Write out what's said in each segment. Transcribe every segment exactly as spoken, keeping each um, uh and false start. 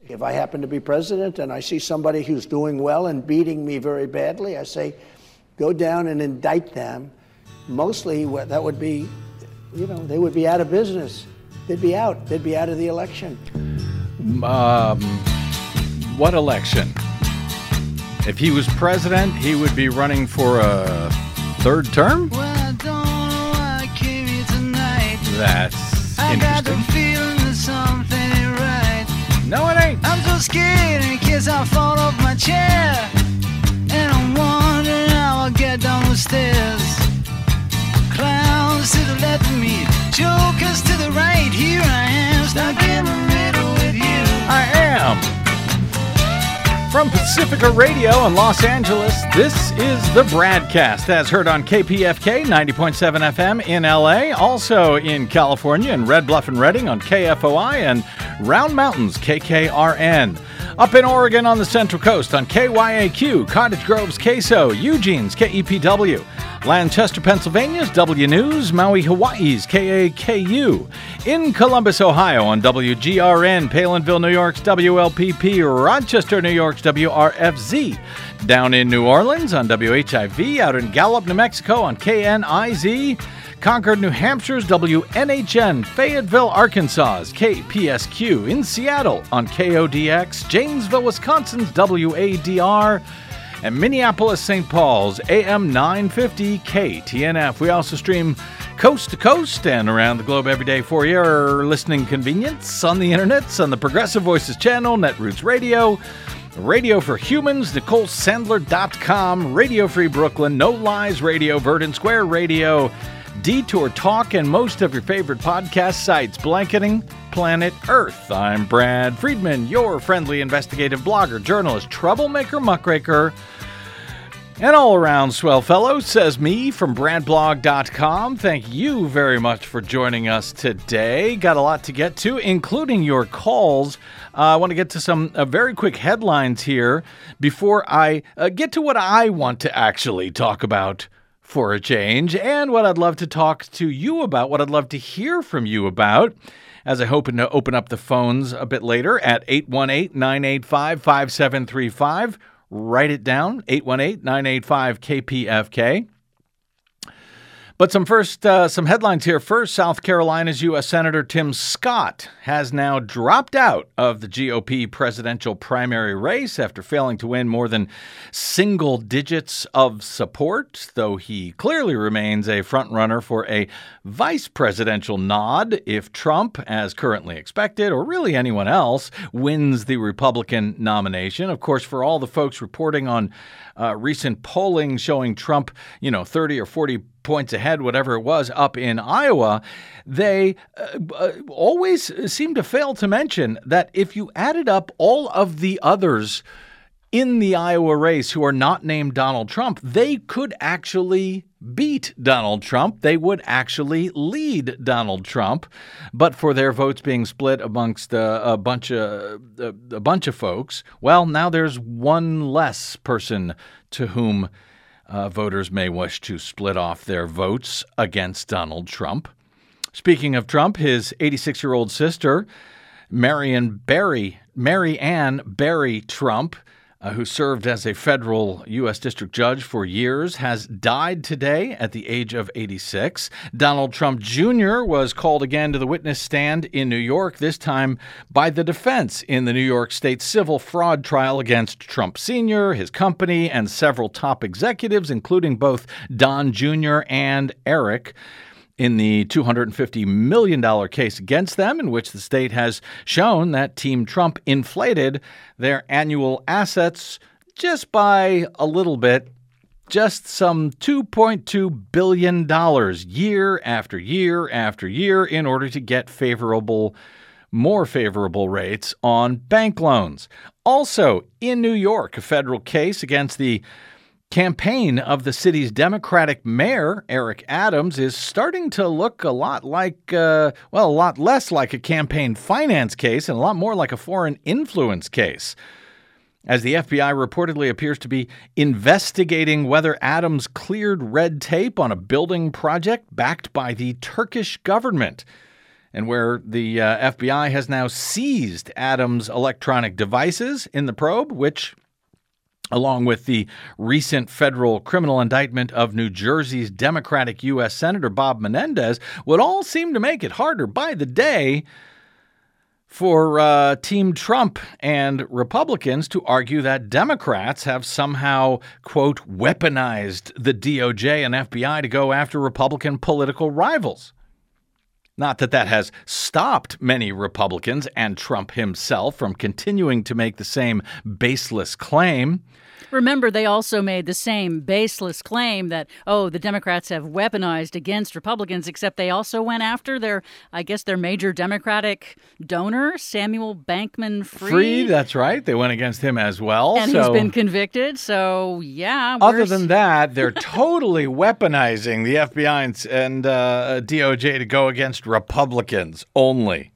If I happen to be president and I see somebody who's doing well and beating me very badly, I say, go down and indict them. Mostly that would be, you know, they would be out of business. They'd be out. They'd be out of the election. Um, what election? If he was president, he would be running for a third term? Well, I don't know why I came here tonight. That's I got the interesting. feeling that something ain't right. No, it ain't. I'm so scared in case I fall off my chair. And I'm wondering how I'll get down the stairs. Clowns to the left of me, jokers to the right. Here I am, stuck in the middle with you. I am. From Pacifica Radio in Los Angeles, this is the Bradcast, as heard on K P F K ninety point seven F M in L A, also in California in Red Bluff and Redding on K F O I and Round Mountains K K R N. Up in Oregon on the Central Coast on K Y A Q, Cottage Grove's K S O, Eugene's K E P W, Lancaster, Pennsylvania's W News, Maui, Hawaii's K A K U, in Columbus, Ohio on W G R N, Palinville, New York's W L P P, Rochester, New York's W R F Z, down in New Orleans on W H I V, out in Gallup, New Mexico on K N I Z, Concord, New Hampshire's W N H N, Fayetteville, Arkansas's K P S Q, in Seattle on K O D X, Janesville, Wisconsin's W A D R, and Minneapolis, Saint Paul's A M nine fifty K T N F. We also stream coast to coast and around the globe every day for your listening convenience on the internets, on the Progressive Voices channel, Netroots Radio, Radio for Humans, Nicole Sandler dot com, Radio Free Brooklyn, No Lies Radio, Verdant Square Radio, Detour Talk, and most of your favorite podcast sites blanketing planet Earth. I'm Brad Friedman, your friendly investigative blogger, journalist, troublemaker, muckraker, and all-around swell fellow, says me from brad blog dot com. Thank you very much for joining us today. Got a lot to get to, including your calls. Uh, I want to get to some uh, very quick headlines here before I uh, get to what I want to actually talk about for a change, and what I'd love to talk to you about, what I'd love to hear from you about, as I hope to open up the phones a bit later at eight one eight, nine eight five, five seven three five. Write it down, eight one eight, nine eight five, K P F K. But some first, uh, some headlines here. First, South Carolina's U S Senator Tim Scott has now dropped out of the G O P presidential primary race after failing to win more than single digits of support, though he clearly remains a frontrunner for a vice presidential nod if Trump, as currently expected, or really anyone else, wins the Republican nomination. Of course, for all the folks reporting on uh, recent polling showing Trump, you know, thirty or forty points ahead, whatever it was, up in Iowa, they uh, uh, always seem to fail to mention that if you added up all of the others in the Iowa race who are not named Donald Trump, they could actually beat Donald Trump. They would actually lead Donald Trump, but for their votes being split amongst uh, a bunch of uh, a bunch of folks, well, now there's one less person to whom Uh, voters may wish to split off their votes against Donald Trump. Speaking of Trump, his eighty-six-year-old sister, Marianne Barry, Mary Ann Barry Trump, uh, who served as a federal U S district judge for years, has died today at the age of eighty-six. Donald Trump Junior was called again to the witness stand in New York, this time by the defense in the New York State civil fraud trial against Trump Senior, his company, and several top executives, including both Don Junior and Eric, in the two hundred fifty million dollars case against them, in which the state has shown that Team Trump inflated their annual assets just by a little bit, just some two point two billion dollars year after year after year in order to get favorable, more favorable rates on bank loans. Also, in New York, a federal case against the campaign of the city's Democratic mayor, Eric Adams, is starting to look a lot like, uh, well, a lot less like a campaign finance case and a lot more like a foreign influence case, as the F B I reportedly appears to be investigating whether Adams cleared red tape on a building project backed by the Turkish government. and where the uh, F B I has now seized Adams' electronic devices in the probe, which, along with the recent federal criminal indictment of New Jersey's Democratic U S Senator Bob Menendez, would all seem to make it harder by the day for uh, Team Trump and Republicans to argue that Democrats have somehow, quote, weaponized the D O J and F B I to go after Republican political rivals. Not that that has stopped many Republicans and Trump himself from continuing to make the same baseless claim. Remember, they also made the same baseless claim that, oh, the Democrats have weaponized against Republicans, except they also went after their, I guess, their major Democratic donor, Samuel Bankman-Fried. Fried, that's right. They went against him as well. And so, he's been convicted, so yeah. Other than that, they're totally weaponizing the F B I and, and uh, D O J to go against Republicans only.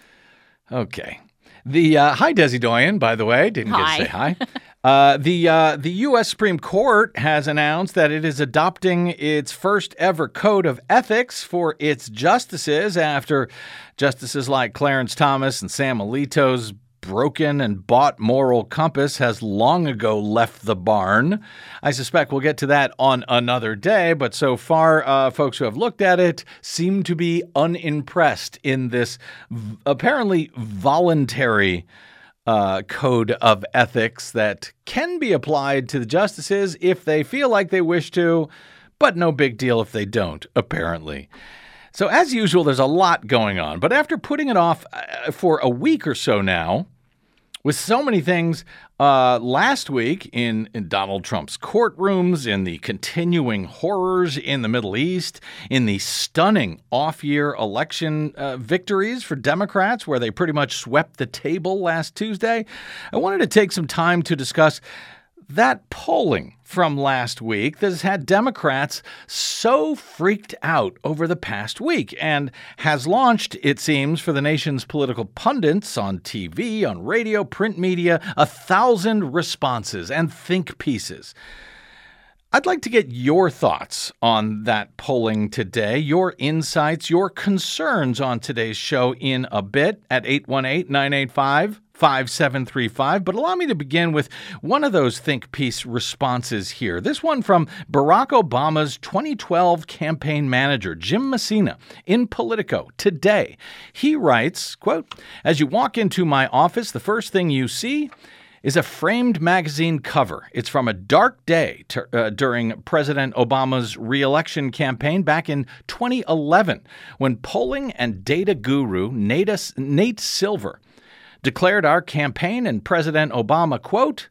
Okay. The uh, hi, Desi Doyen, by the way. Didn't Hi. get to say hi. Uh, the uh, the U S Supreme Court has announced that it is adopting its first ever code of ethics for its justices after justices like Clarence Thomas and Sam Alito's broken and bought moral compass has long ago left the barn. I suspect we'll get to that on another day, but so far, uh, folks who have looked at it seem to be unimpressed in this v- apparently voluntary Uh, code of ethics that can be applied to the justices if they feel like they wish to, but no big deal if they don't, apparently. So as usual, there's a lot going on. But after putting it off uh, for a week or so now, with so many things uh, last week in, in Donald Trump's courtrooms, in the continuing horrors in the Middle East, in the stunning off-year election uh, victories for Democrats, where they pretty much swept the table last Tuesday, I wanted to take some time to discuss that polling from last week that has had Democrats so freaked out over the past week and has launched, it seems, for the nation's political pundits on T V, on radio, print media, a thousand responses and think pieces. I'd like to get your thoughts on that polling today, your insights, your concerns on today's show in a bit at eight one eight, nine eight five, five seven three five. But allow me to begin with one of those think piece responses here. This one from Barack Obama's twenty twelve campaign manager, Jim Messina, in Politico today. He writes, quote, "As you walk into my office, the first thing you see is a framed magazine cover. It's from a dark day to, uh, during President Obama's re-election campaign back in twenty eleven, when polling and data guru Nate, Nate Silver declared our campaign and President Obama, quote,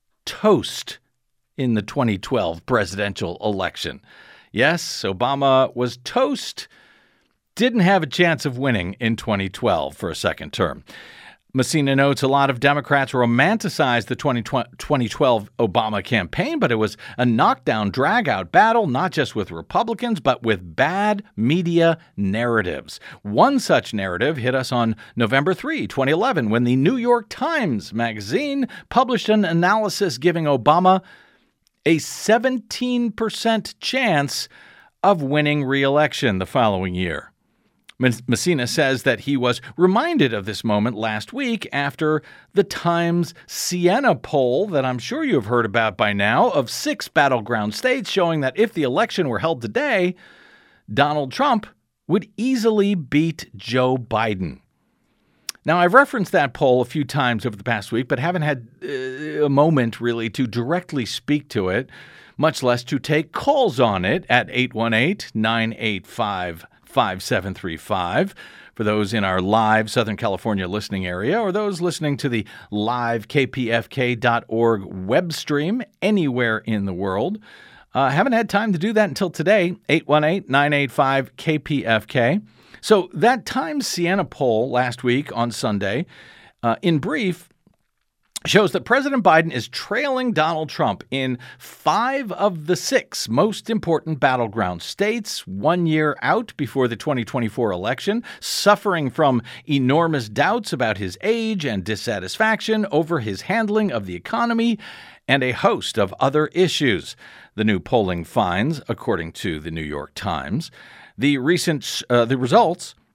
toast in the twenty twelve presidential election. Yes, Obama was toast, didn't have a chance of winning in twenty twelve for a second term. Messina notes a lot of Democrats romanticized the twenty twelve Obama campaign, but it was a knockdown, drag-out battle, not just with Republicans, but with bad media narratives. One such narrative hit us on November third, twenty eleven, when the New York Times magazine published an analysis giving Obama a seventeen percent chance of winning re-election the following year. Messina says that he was reminded of this moment last week after the Times Siena poll that I'm sure you have heard about by now of six battleground states showing that if the election were held today, Donald Trump would easily beat Joe Biden. Now, I've referenced that poll a few times over the past week, but haven't had uh, a moment really to directly speak to it, much less to take calls on it at eight one eight, nine eight five, five seven three five for those in our live Southern California listening area or those listening to the live K P F K dot org web stream anywhere in the world. Uh, haven't had time to do that until today, eight one eight, nine eight five, K P F K. So that Times Siena poll last week on Sunday, uh, in brief, shows that President Biden is trailing Donald Trump in five of the six most important battleground states one year out before the twenty twenty-four election, suffering from enormous doubts about his age and dissatisfaction over his handling of the economy and a host of other issues. The new polling finds, according to the New York Times, the recent uh, the results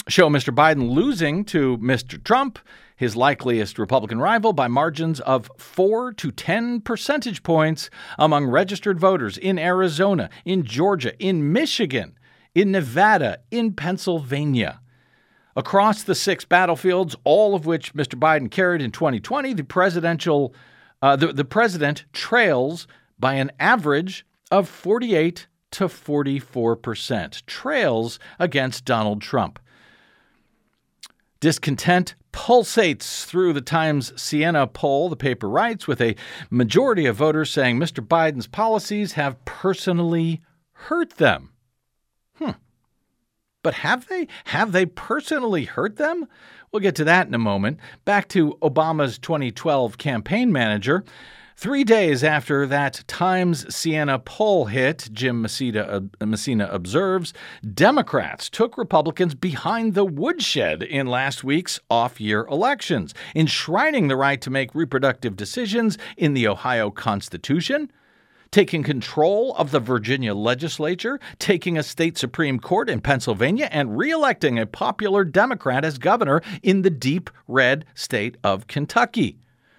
show Mister Biden losing to Mister Trump, his likeliest Republican rival, by margins of four to ten percentage points among registered voters in Arizona, in Georgia, in Michigan, in Nevada, in Pennsylvania. Across the six battlefields, all of which Mister Biden carried in twenty twenty, the presidential, uh, the, the president trails by an average of forty-eight to forty-four percent, trails against Donald Trump. Discontent pulsates through the Times Siena poll, the paper writes, with a majority of voters saying Mister Biden's policies have personally hurt them. Hmm. But have they? Have they personally hurt them? We'll get to that in a moment. Back to Obama's twenty twelve campaign manager. Three days after that Times Siena poll hit, Jim Messina, uh, Messina observes, Democrats took Republicans behind the woodshed in last week's off-year elections, enshrining the right to make reproductive decisions in the Ohio Constitution, taking control of the Virginia legislature, taking a state Supreme Court in Pennsylvania, and re-electing a popular Democrat as governor in the deep red state of Kentucky.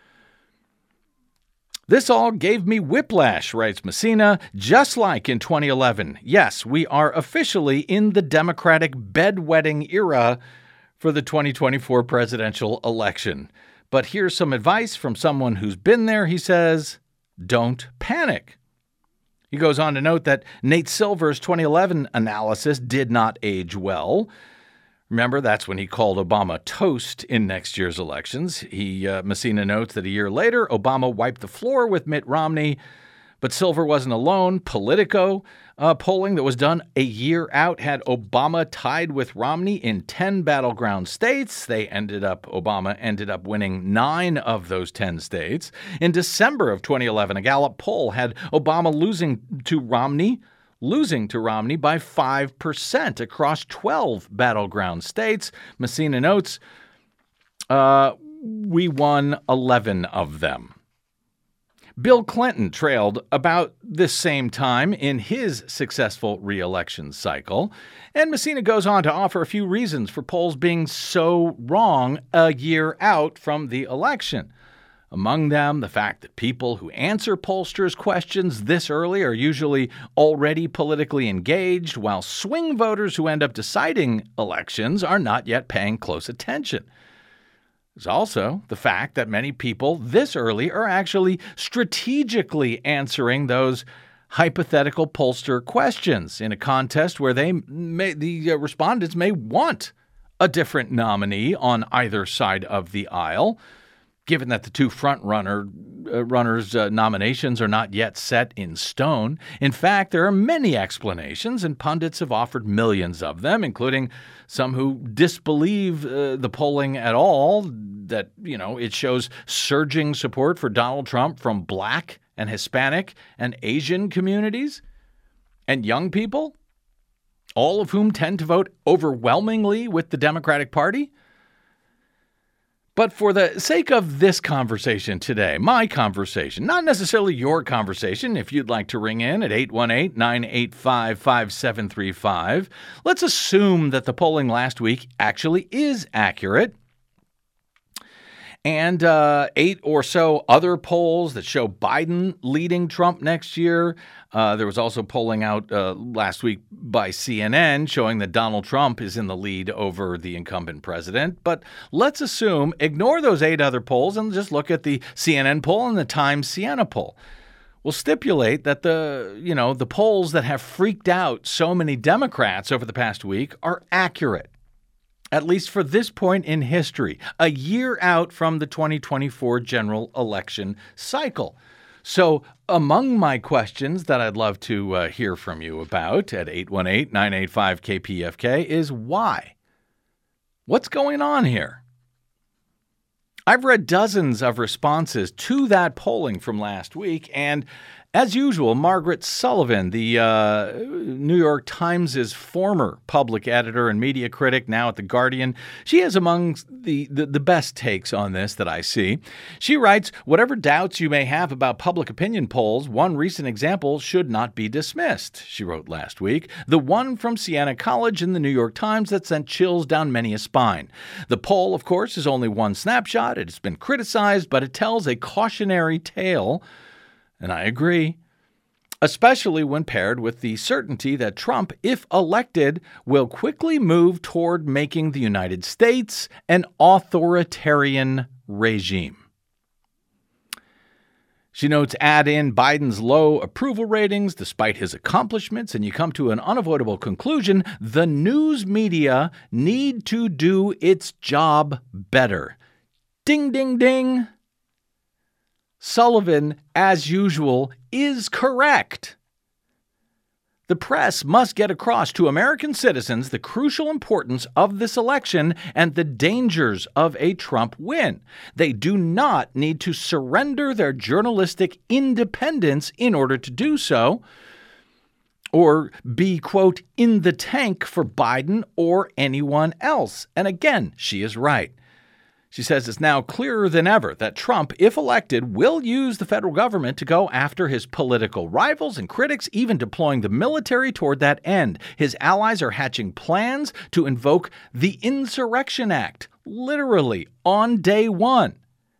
This all gave me whiplash, writes Messina, just like in twenty eleven. Yes, we are officially in the Democratic bedwetting era for the twenty twenty-four presidential election. But here's some advice from someone who's been there. He says, don't panic. He goes on to note that Nate Silver's twenty eleven analysis did not age well. Remember, that's when he called Obama toast in next year's elections. He, uh, Messina notes that a year later, Obama wiped the floor with Mitt Romney, but Silver wasn't alone. Politico uh, polling that was done a year out had Obama tied with Romney in ten battleground states. They ended up, Obama ended up winning nine of those ten states. In December of twenty eleven, a Gallup poll had Obama losing to Romney losing to Romney by five percent across twelve battleground states. Messina notes, uh, we won eleven of them. Bill Clinton trailed about this same time in his successful re-election cycle. And Messina goes on to offer a few reasons for polls being so wrong a year out from the election. Among them, the fact that people who answer pollsters' questions this early are usually already politically engaged, while swing voters who end up deciding elections are not yet paying close attention. There's also the fact that many people this early are actually strategically answering those hypothetical pollster questions in a contest where they may, the uh, respondents may want a different nominee on either side of the aisle. Given that the two front-runner uh, runners' uh, nominations are not yet set in stone. In fact, there are many explanations, and pundits have offered millions of them, including some who disbelieve uh, the polling at all, that, you know, it shows surging support for Donald Trump from Black and Hispanic and Asian communities and young people, all of whom tend to vote overwhelmingly with the Democratic Party. But for the sake of this conversation today, my conversation, not necessarily your conversation, if you'd like to ring in at eight one eight, nine eight five, five seven three five, let's assume that the polling last week actually is accurate. And uh, eight or so other polls that show Biden leading Trump next year. Uh, there was also polling out uh, last week by C N N showing that Donald Trump is in the lead over the incumbent president. But let's assume, ignore those eight other polls and just look at the C N N poll and the Times Siena poll. We'll stipulate that the, you know, the polls that have freaked out so many Democrats over the past week are accurate. At least for this point in history, a year out from the twenty twenty-four general election cycle. So among my questions that I'd love to uh, hear from you about at eight one eight, nine eight five, K P F K is why? What's going on here? I've read dozens of responses to that polling from last week, and As usual, Margaret Sullivan, the uh, New York Times' former public editor and media critic, now at The Guardian, she has among the, the, the best takes on this that I see. She writes, whatever doubts you may have about public opinion polls, one recent example should not be dismissed, she wrote last week. The one from Siena College in the New York Times that sent chills down many a spine. The poll, of course, is only one snapshot. It has been criticized, but it tells a cautionary tale. And I agree, especially when paired with the certainty that Trump, if elected, will quickly move toward making the United States an authoritarian regime. She notes, add in Biden's low approval ratings despite his accomplishments, and you come to an unavoidable conclusion. The news media need to do its job better. Ding, ding, ding. Sullivan, as usual, is correct. The press must get across to American citizens the crucial importance of this election and the dangers of a Trump win. They do not need to surrender their journalistic independence in order to do so, or be, quote, in the tank for Biden or anyone else. And again, she is right. She says it's now clearer than ever that Trump, if elected, will use the federal government to go after his political rivals and critics, even deploying the military toward that end. His allies are hatching plans to invoke the Insurrection Act, literally on day one.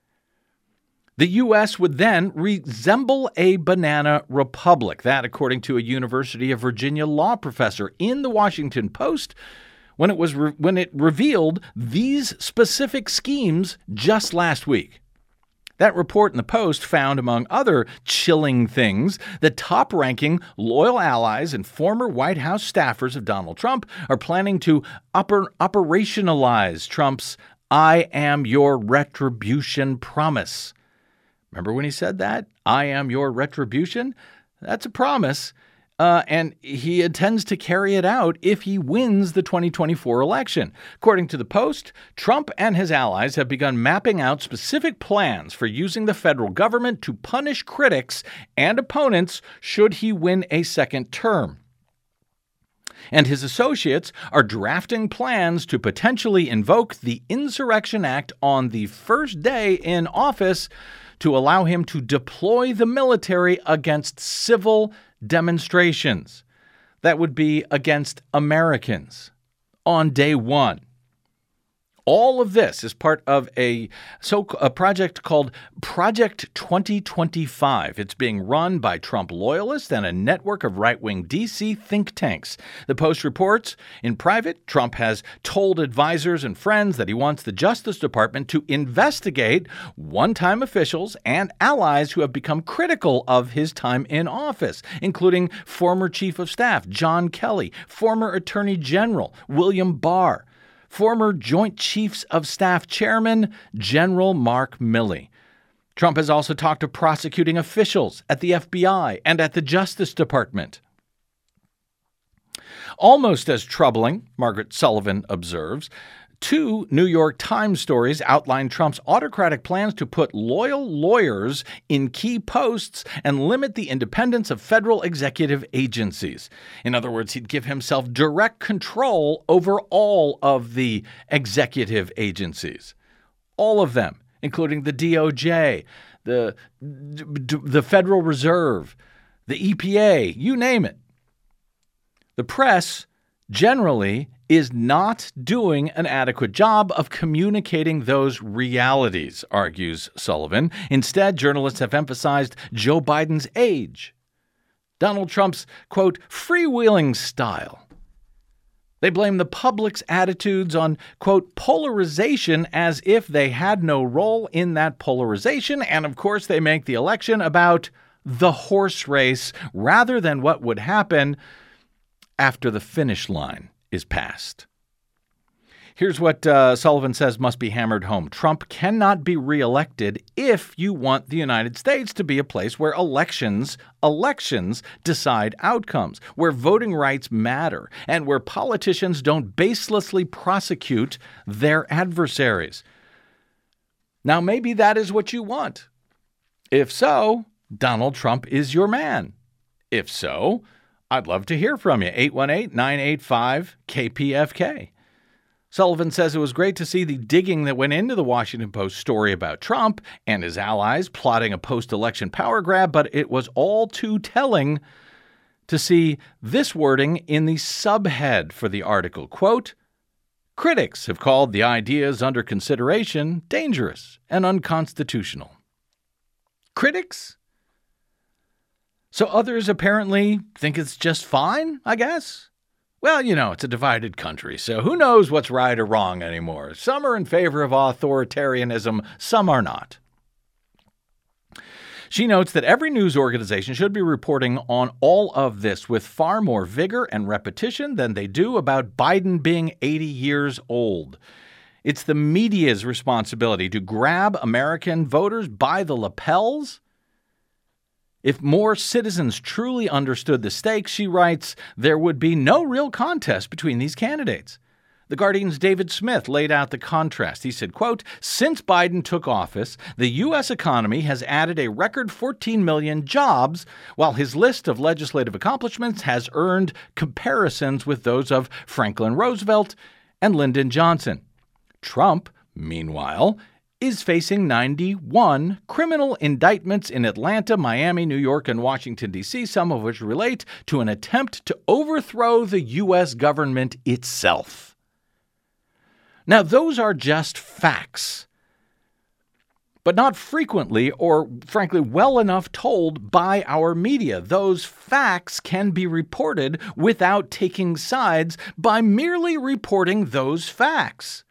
The U S would then resemble a banana republic. That, according to a University of Virginia law professor in the Washington Post, when it was re- when it revealed these specific schemes just last week. That report in the Post found, among other chilling things, that top-ranking loyal allies and former White House staffers of Donald Trump are planning to oper- operationalize Trump's "I am your retribution" promise. Remember when he said that? I am your retribution? That's a promise. Uh, and he intends to carry it out if he wins the twenty twenty-four election. According to the Post, Trump and his allies have begun mapping out specific plans for using the federal government to punish critics and opponents should he win a second term. And his associates are drafting plans to potentially invoke the Insurrection Act on the first day in office to allow him to deploy the military against civil demonstrations. That would be against Americans on day one. All of this is part of a so a project called Project twenty twenty-five. It's being run by Trump loyalists and a network of right-wing D C think tanks. The Post reports, in private, Trump has told advisors and friends that he wants the Justice Department to investigate one-time officials and allies who have become critical of his time in office, including former Chief of Staff John Kelly, former Attorney General William Barr, former Joint Chiefs of Staff Chairman General Mark Milley. Trump has also talked to prosecuting officials at the F B I and at the Justice Department. Almost as troubling, Margaret Sullivan observes, two New York Times stories outline Trump's autocratic plans to put loyal lawyers in key posts and limit the independence of federal executive agencies. In other words, he'd give himself direct control over all of the executive agencies. All of them, including the D O J, the, the Federal Reserve, the E P A, you name it. The press generally is not doing an adequate job of communicating those realities, argues Sullivan. Instead, journalists have emphasized Joe Biden's age, Donald Trump's, quote, freewheeling style. They blame the public's attitudes on, quote, polarization as if they had no role in that polarization. And of course, they make the election about the horse race rather than what would happen after the finish line is passed. Here's what uh, Sullivan says must be hammered home. Trump cannot be reelected if you want the United States to be a place where elections, elections decide outcomes, where voting rights matter, and where politicians don't baselessly prosecute their adversaries. Now, maybe that is what you want. If so, Donald Trump is your man? If so, I'd love to hear from you. eight one eight, nine eight five, K P F K. Sullivan says it was great to see the digging that went into the Washington Post story about Trump and his allies plotting a post-election power grab, but it was all too telling to see this wording in the subhead for the article. Quote, critics have called the ideas under consideration dangerous and unconstitutional. Critics? So others apparently think it's just fine, I guess? Well, you know, it's a divided country, so who knows what's right or wrong anymore. Some are in favor of authoritarianism, some are not. She notes that every news organization should be reporting on all of this with far more vigor and repetition than they do about Biden being eighty years old. It's the media's responsibility to grab American voters by the lapels. If more citizens truly understood the stakes, she writes, there would be no real contest between these candidates. The Guardian's David Smith laid out the contrast. He said, quote, since Biden took office, the U S economy has added a record fourteen million jobs, while his list of legislative accomplishments has earned comparisons with those of Franklin Roosevelt and Lyndon Johnson. Trump, meanwhile, is facing ninety-one criminal indictments in Atlanta, Miami, New York, and Washington, D C, some of which relate to an attempt to overthrow the U S government itself. Now, those are just facts, but not frequently or, frankly, well enough told by our media. Those facts can be reported without taking sides by merely reporting those facts.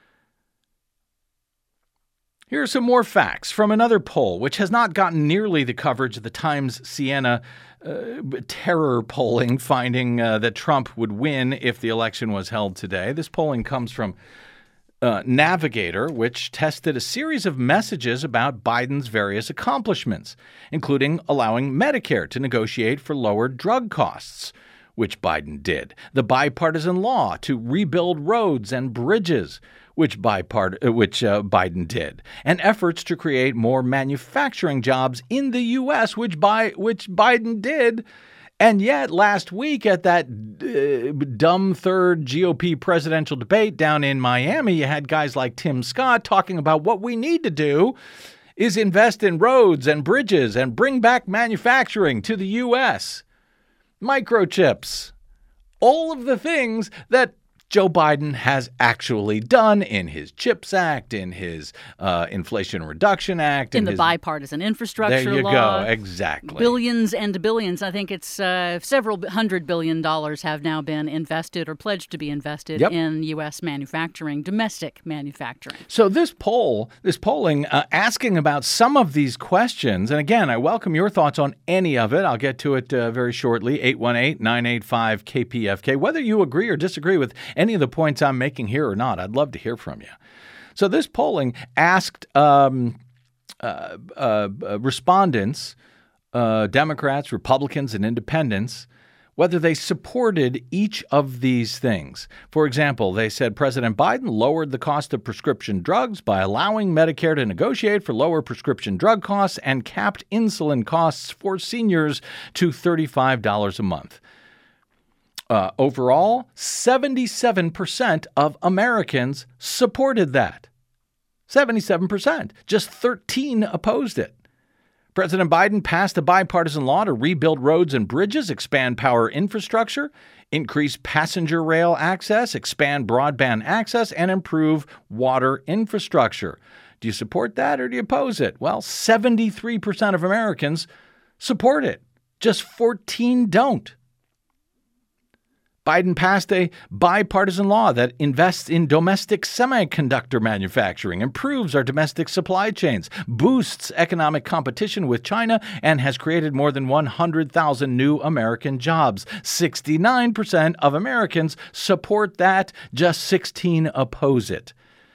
Here are some more facts from another poll, which has not gotten nearly the coverage of the Times Siena uh, terror polling, finding uh, that Trump would win if the election was held today. This polling comes from uh, Navigator, which tested a series of messages about Biden's various accomplishments, including allowing Medicare to negotiate for lower drug costs, which Biden did, the bipartisan law to rebuild roads and bridges, which, bipart- which uh, Biden did, and efforts to create more manufacturing jobs in the U S, which, by, which Biden did. And yet, last week at that uh, dumb third G O P presidential debate down in Miami, you had guys like Tim Scott talking about what we need to do is invest in roads and bridges and bring back manufacturing to the U S. Microchips, all of the things that Joe Biden has actually done in his CHIPS Act, in his uh, Inflation Reduction Act. In, in the his, bipartisan infrastructure there you law. go, exactly. Billions and billions. I think it's uh, several hundred billion dollars have now been invested or pledged to be invested yep. in U S manufacturing, domestic manufacturing. So this poll, this polling, uh, asking about some of these questions, and again, I welcome your thoughts on any of it. I'll get to it uh, very shortly, eight one eight, nine eight five, K P F K. Whether you agree or disagree with any of the points I'm making here or not, I'd love to hear from you. So this polling asked um, uh, uh, respondents, uh, Democrats, Republicans, and independents, whether they supported each of these things. For example, they said President Biden lowered the cost of prescription drugs by allowing Medicare to negotiate for lower prescription drug costs and capped insulin costs for seniors to thirty-five dollars a month. Uh, overall, seventy-seven percent of Americans supported that. seventy-seven percent. Just thirteen opposed it. President Biden passed a bipartisan law to rebuild roads and bridges, expand power infrastructure, increase passenger rail access, expand broadband access, and improve water infrastructure. Do you support that or do you oppose it? Well, seventy-three percent of Americans support it. Just fourteen don't. Biden passed a bipartisan law that invests in domestic semiconductor manufacturing, improves our domestic supply chains, boosts economic competition with China, and has created more than one hundred thousand new American jobs. sixty-nine percent of Americans support that, just sixteen oppose it.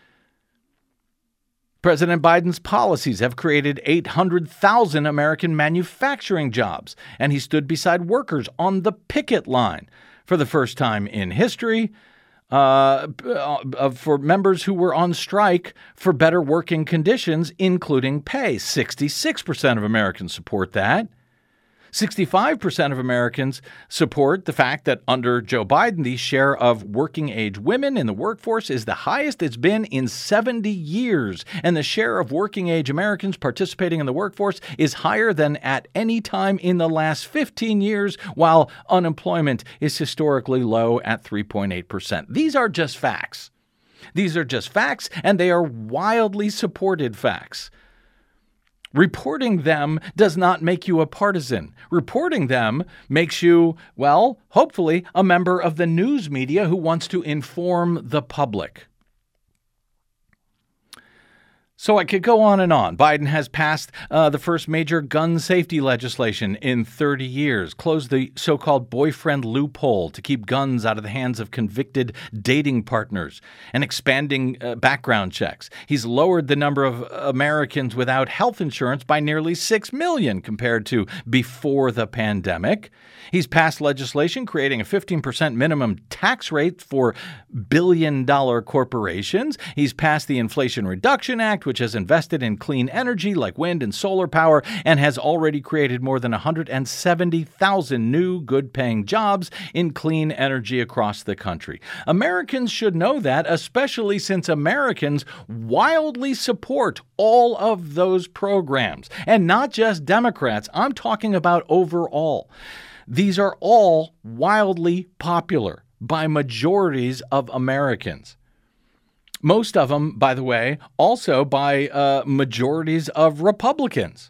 President Biden's policies have created eight hundred thousand American manufacturing jobs, and he stood beside workers on the picket line. For the first time in history, uh, uh, for members who were on strike for better working conditions, including pay. sixty-six percent of Americans support that. sixty-five percent of Americans support the fact that under Joe Biden, the share of working-age women in the workforce is the highest it's been in seventy years, and the share of working-age Americans participating in the workforce is higher than at any time in the last fifteen years, while unemployment is historically low at three point eight percent. These are just facts. These are just facts, and they are wildly supported facts. Reporting them does not make you a partisan. Reporting them makes you, well, hopefully, a member of the news media who wants to inform the public. So I could go on and on. Biden has passed uh, the first major gun safety legislation in thirty years, closed the so-called boyfriend loophole to keep guns out of the hands of convicted dating partners, and expanding uh, background checks. He's lowered the number of Americans without health insurance by nearly six million compared to before the pandemic. He's passed legislation creating a fifteen percent minimum tax rate for billion-dollar corporations. He's passed the Inflation Reduction Act, which has invested in clean energy like wind and solar power and has already created more than one hundred seventy thousand new good-paying jobs in clean energy across the country. Americans should know that, especially since Americans wildly support all of those programs. And not just Democrats. I'm talking about overall. These are all wildly popular by majorities of Americans. Most of them, by the way, also by uh, majorities of Republicans.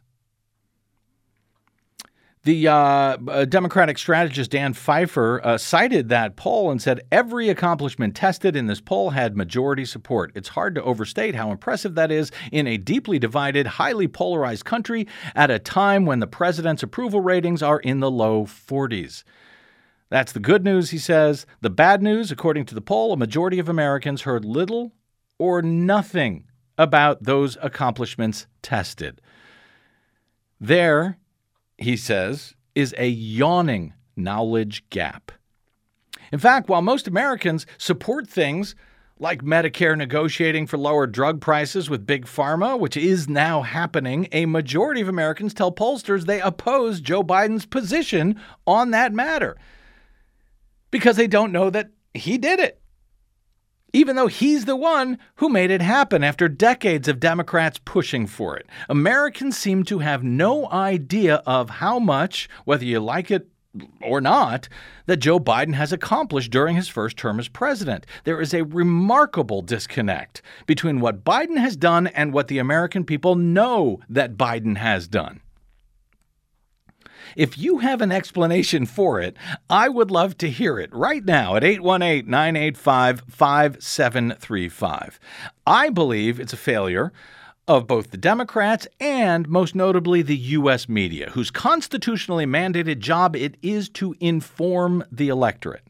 The uh, Democratic strategist Dan Pfeiffer uh, cited that poll and said every accomplishment tested in this poll had majority support. It's hard to overstate how impressive that is in a deeply divided, highly polarized country at a time when the president's approval ratings are in the low forties. That's the good news, he says. The bad news, according to the poll, a majority of Americans heard little or nothing about those accomplishments tested. There, he says, is a yawning knowledge gap. In fact, while most Americans support things like Medicare negotiating for lower drug prices with Big Pharma, which is now happening, a majority of Americans tell pollsters they oppose Joe Biden's position on that matter because they don't know that he did it, even though he's the one who made it happen after decades of Democrats pushing for it. Americans seem to have no idea of how much, whether you like it or not, that Joe Biden has accomplished during his first term as president. There is a remarkable disconnect between what Biden has done and what the American people know that Biden has done. If you have an explanation for it, I would love to hear it right now at eight one eight, nine eight five, five seven three five. I believe it's a failure of both the Democrats and, most notably, the U S media, whose constitutionally mandated job it is to inform the electorate.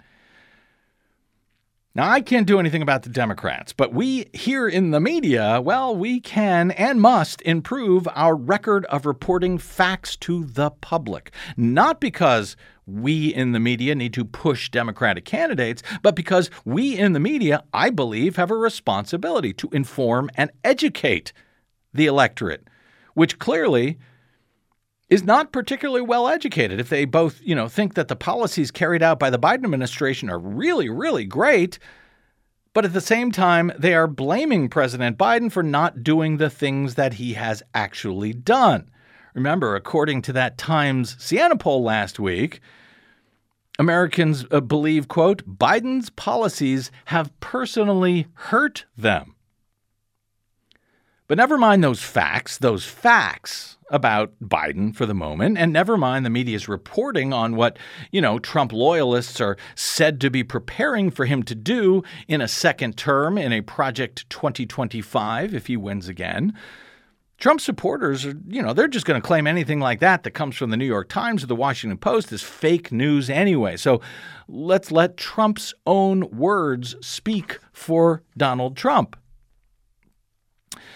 Now, I can't do anything about the Democrats, but we here in the media, well, we can and must improve our record of reporting facts to the public. Not because we in the media need to push Democratic candidates, but because we in the media, I believe, have a responsibility to inform and educate the electorate, which clearly is not particularly well educated. If they both, you know, think that the policies carried out by the Biden administration are really, really great, but at the same time, they are blaming President Biden for not doing the things that he has actually done. Remember, according to that Times Siena poll last week, Americans uh, believe, quote, Biden's policies have personally hurt them. But never mind those facts, those facts about Biden for the moment, and never mind the media's reporting on what, you know, Trump loyalists are said to be preparing for him to do in a second term in a Project twenty twenty-five if he wins again. Trump supporters are, you know, they're just going to claim anything like that that comes from the New York Times or the Washington Post as fake news anyway. So let's let Trump's own words speak for Donald Trump.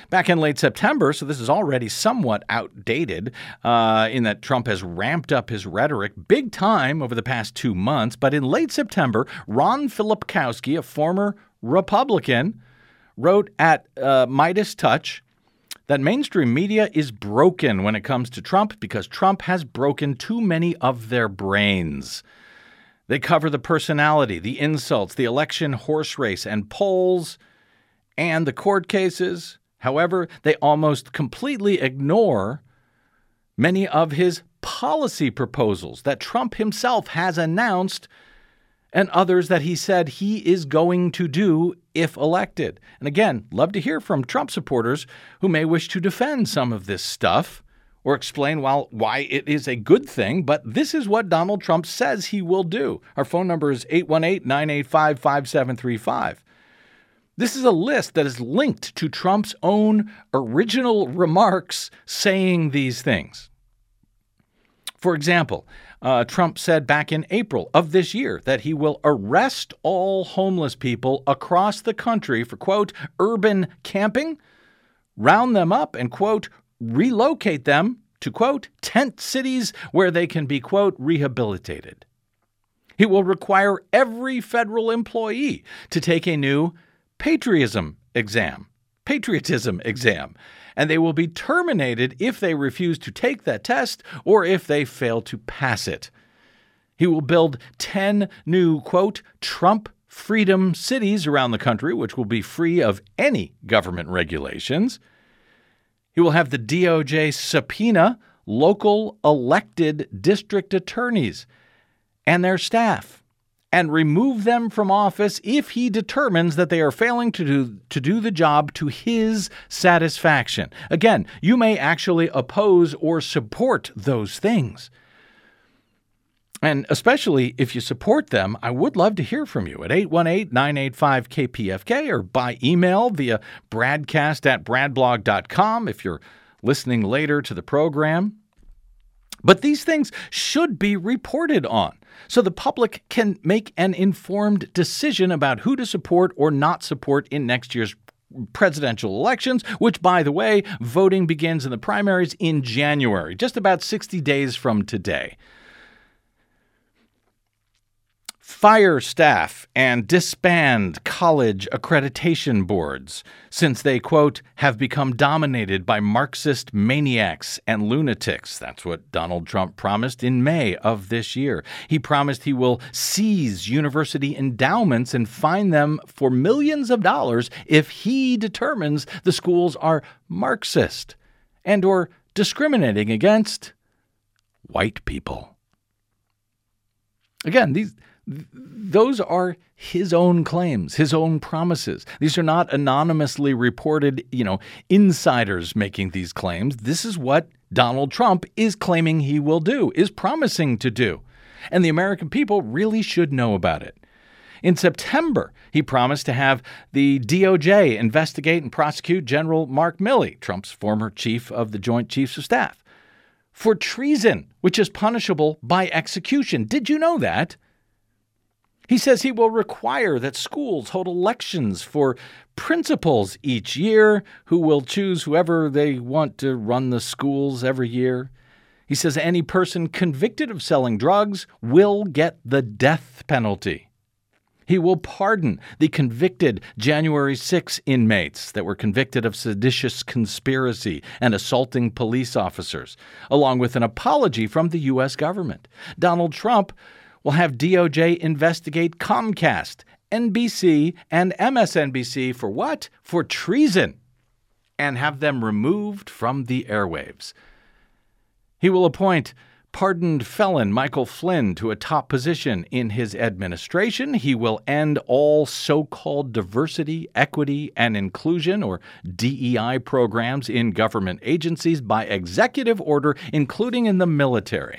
Back in late September, so this is already somewhat outdated uh, in that Trump has ramped up his rhetoric big time over the past two months. But in late September, Ron Filipkowski, a former Republican, wrote at uh, Midas Touch that mainstream media is broken when it comes to Trump because Trump has broken too many of their brains. They cover the personality, the insults, the election horse race and polls, and the court cases. However, they almost completely ignore many of his policy proposals that Trump himself has announced and others that he said he is going to do if elected. And again, love to hear from Trump supporters who may wish to defend some of this stuff or explain why, why it is a good thing, but this is what Donald Trump says he will do. Our phone number is eight one eight, nine eight five, five seven three five. This is a list that is linked to Trump's own original remarks saying these things. For example, uh, Trump said back in April of this year that he will arrest all homeless people across the country for, quote, urban camping, round them up and, quote, relocate them to, quote, tent cities where they can be, quote, rehabilitated. He will require every federal employee to take a new patriotism exam, patriotism exam, and they will be terminated if they refuse to take that test or if they fail to pass it. He will build ten new, quote, Trump freedom cities around the country, which will be free of any government regulations. He will have the D O J subpoena local elected district attorneys and their staff and remove them from office if he determines that they are failing to do, to do the job to his satisfaction. Again, you may actually oppose or support those things. And especially if you support them, I would love to hear from you at eight one eight, nine eight five, K P F K or by email via bradcast at bradblog dot com if you're listening later to the program. But these things should be reported on so the public can make an informed decision about who to support or not support in next year's presidential elections, which, by the way, voting begins in the primaries in January, just about sixty days from today. Fire staff and disband college accreditation boards since they, quote, have become dominated by Marxist maniacs and lunatics. That's what Donald Trump promised in May of this year. He promised he will seize university endowments and fine them for millions of dollars if he determines the schools are Marxist and or discriminating against white people. Again, these Those are his own claims, his own promises. These are not anonymously reported, you know, insiders making these claims. This is what Donald Trump is claiming he will do, is promising to do. And the American people really should know about it. In September, he promised to have the D O J investigate and prosecute General Mark Milley, Trump's former chief of the Joint Chiefs of Staff, for treason, which is punishable by execution. Did you know that? He says he will require that schools hold elections for principals each year who will choose whoever they want to run the schools every year. He says any person convicted of selling drugs will get the death penalty. He will pardon the convicted January sixth inmates that were convicted of seditious conspiracy and assaulting police officers, along with an apology from the U S government. Donald Trump will have D O J investigate Comcast, N B C, and M S N B C for what? For treason, and have them removed from the airwaves. He will appoint pardoned felon Michael Flynn to a top position in his administration. He will end all so-called diversity, equity, and inclusion, or D E I programs in government agencies by executive order, including in the military.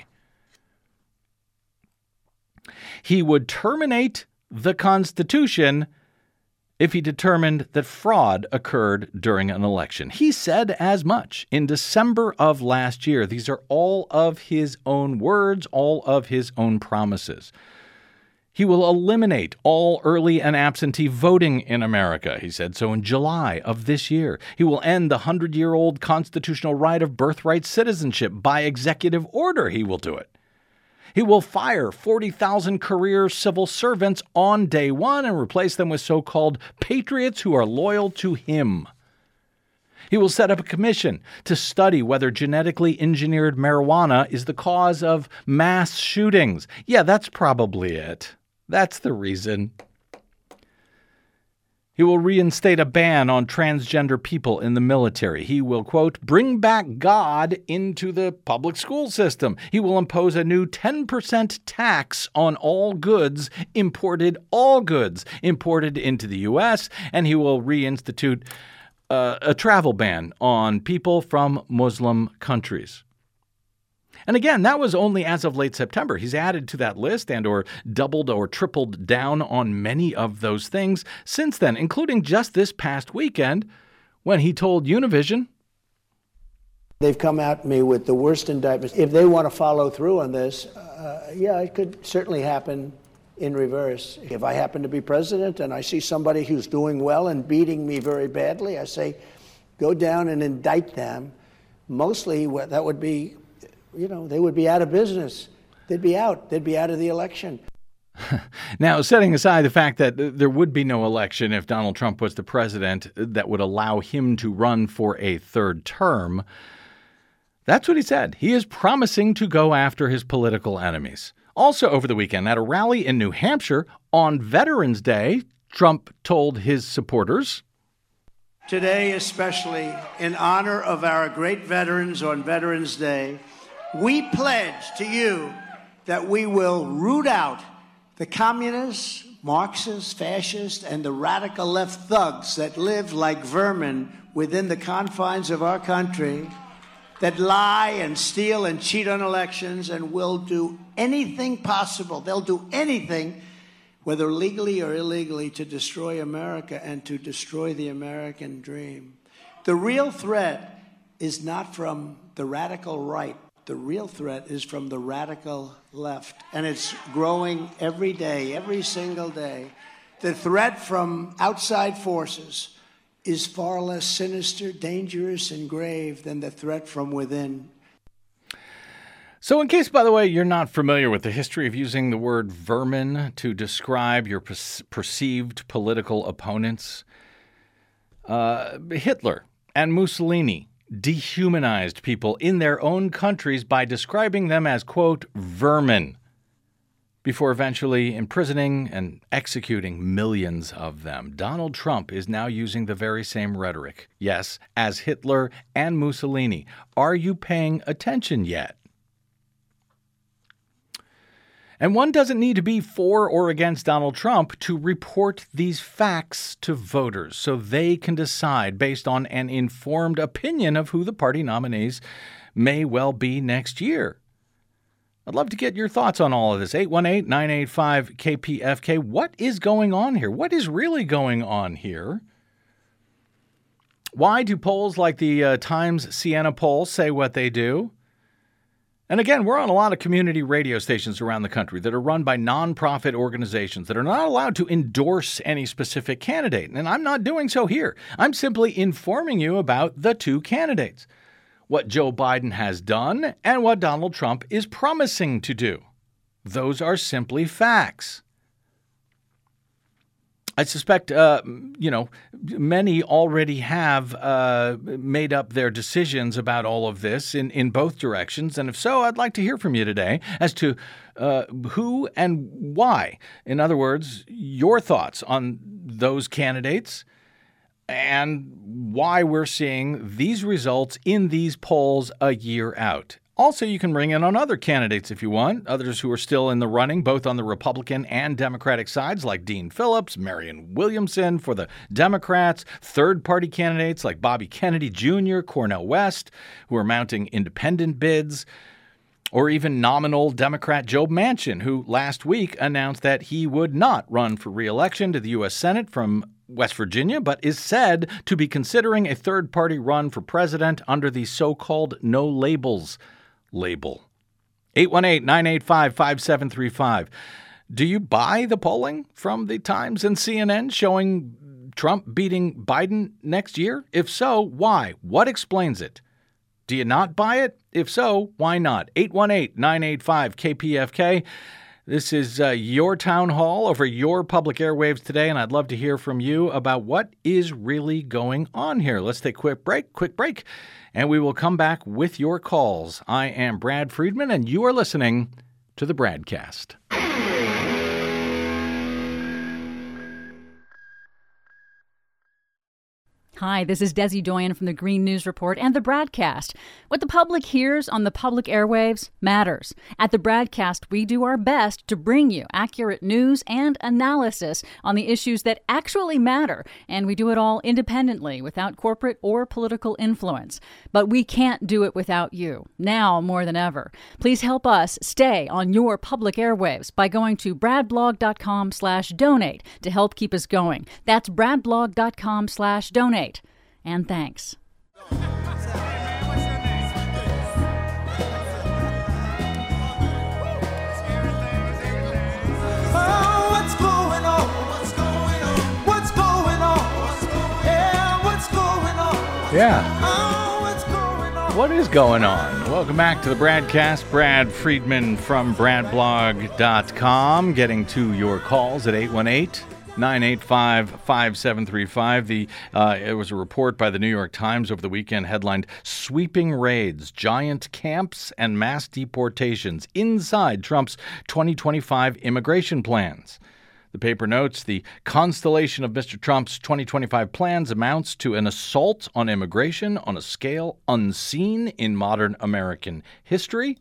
He would terminate the Constitution if he determined that fraud occurred during an election. He said as much in December of last year. These are all of his own words, all of his own promises. He will eliminate all early and absentee voting in America. He said so in July of this year. He will end the hundred-year-old constitutional right of birthright citizenship by executive order. He will do it. He will fire forty thousand career civil servants on day one and replace them with so-called patriots who are loyal to him. He will set up a commission to study whether genetically engineered marijuana is the cause of mass shootings. Yeah, that's probably it. That's the reason. He will reinstate a ban on transgender people in the military. He will, quote, bring back God into the public school system. He will impose a new ten percent tax on all goods, imported all goods, imported into the U S, and he will reinstitute uh, a travel ban on people from Muslim countries. And again, that was only as of late September. He's added to that list and or doubled or tripled down on many of those things since then, including just this past weekend when he told Univision. They've come at me with the worst indictments. If they want to follow through on this, uh, yeah, it could certainly happen in reverse. If I happen to be president and I see somebody who's doing well and beating me very badly, I say, go down and indict them. Mostly that would be, you know, they would be out of business. They'd be out. They'd be out of the election. Now, setting aside the fact that there would be no election if Donald Trump was the president that would allow him to run for a third term, that's what he said. He is promising to go after his political enemies. Also over the weekend, at a rally in New Hampshire on Veterans Day, Trump told his supporters, today, especially in honor of our great veterans on Veterans Day, we pledge to you that we will root out the communists, Marxists, fascists, and the radical left thugs that live like vermin within the confines of our country, that lie and steal and cheat on elections and will do anything possible. They'll do anything, whether legally or illegally, to destroy America and to destroy the American dream. The real threat is not from the radical right. The real threat is from the radical left, and it's growing every day, every single day. The threat from outside forces is far less sinister, dangerous, and grave than the threat from within. So in case, by the way, you're not familiar with the history of using the word vermin to describe your per- perceived political opponents, uh, Hitler and Mussolini dehumanized people in their own countries by describing them as, quote, vermin, before eventually imprisoning and executing millions of them. Donald Trump is now using the very same rhetoric, yes, as Hitler and Mussolini. Are you paying attention yet? And one doesn't need to be for or against Donald Trump to report these facts to voters so they can decide based on an informed opinion of who the party nominees may well be next year. I'd love to get your thoughts on all of this. eight one eight, nine eight five, K P F K. What is going on here? What is really going on here? Why do polls like the uh, Times Siena poll say what they do? And again, we're on a lot of community radio stations around the country that are run by nonprofit organizations that are not allowed to endorse any specific candidate. And I'm not doing so here. I'm simply informing you about the two candidates, what Joe Biden has done and what Donald Trump is promising to do. Those are simply facts. I suspect, uh, you know, many already have uh, made up their decisions about all of this in, in both directions. And if so, I'd like to hear from you today as to uh, who and why. In other words, your thoughts on those candidates and why we're seeing these results in these polls a year out. Also, you can bring in on other candidates if you want, others who are still in the running, both on the Republican and Democratic sides, like Dean Phillips, Marianne Williamson for the Democrats, third-party candidates like Bobby Kennedy Junior, Cornel West, who are mounting independent bids, or even nominal Democrat Joe Manchin, who last week announced that he would not run for re-election to the U S Senate from West Virginia, but is said to be considering a third-party run for president under the so-called no labels label. eight one eight, nine eight five, five seven three five. Do you buy the polling from the Times and C N N showing Trump beating Biden next year? If so, why? What explains it? Do you not buy it? If so, why not? eight one eight, nine eight five, K P F K. This is uh, your town hall over your public airwaves today, and I'd love to hear from you about what is really going on here. Let's take a quick break, quick break, and we will come back with your calls. I am Brad Friedman, and you are listening to the Bradcast. Hi, this is Desi Doyen from the Green News Report and the Bradcast. What the public hears on the public airwaves matters. At the Bradcast, we do our best to bring you accurate news and analysis on the issues that actually matter, and we do it all independently, without corporate or political influence. But we can't do it without you, now more than ever. Please help us stay on your public airwaves by going to bradblog.com slash donate to help keep us going. That's bradblog.com slash donate. And thanks. Yeah. What is going on? Welcome back to the Bradcast. Brad Friedman from bradblog dot com, getting to your calls at eight one eight, nine eight five, five seven three five. The uh, it was a report by the New York Times over the weekend headlined "Sweeping Raids, Giant Camps, and Mass Deportations Inside Trump's twenty twenty-five Immigration Plans." The paper notes the constellation of Mister Trump's twenty twenty-five plans amounts to an assault on immigration on a scale unseen in modern American history.